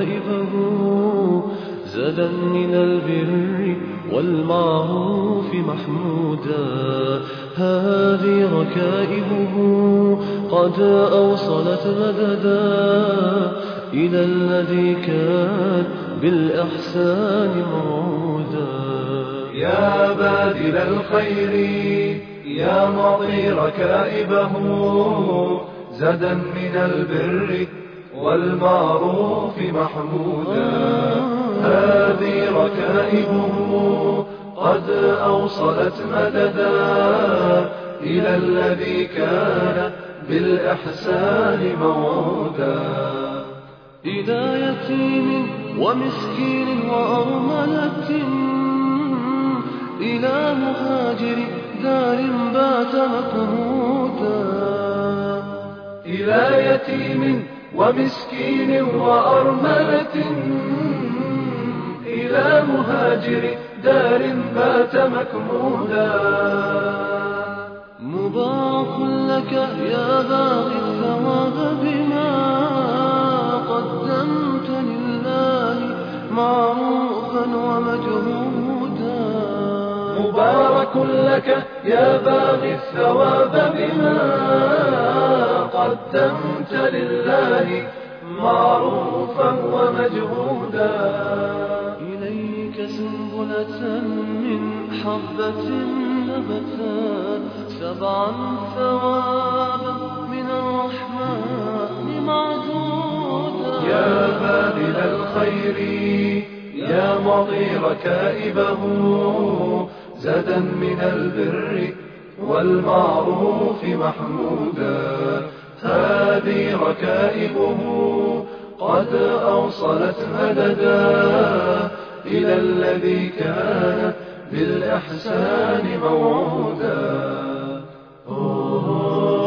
ركائبه زادا من البر والمعروف محمودا. هذه ركائبه قد أوصلت مددا إلى الذي كان بالإحسان موعودا. يا باذل الخير يا معطي ركائبه زادا من البر والمعروف محمودا. هذه ركائبه قد أوصلت مددا إلى الذي كان بالإحسان موعودا. إلى يتيم ومسكين وأرملة إلى مهاجر دار بات مكهودا. إلى يتيم ومسكين وأرملة إلى مهاجر دار بات مكمودا. مبارك لك يا باغي الثواب بما قدمت لله معروفا ومجهودا. مبارك لك يا باغي الثواب بما قدمت لله معروفا ومجهودا. إليك سنبلة من حبة نبتا سبعا ثوابا من الرحمن معدودا. يا باذل الخير يا معطي ركائبه زادا من البر والمعروف محمودا. هذه ركائبه قد أوصلت مددا إلى الذي كان بالإحسان موعودا.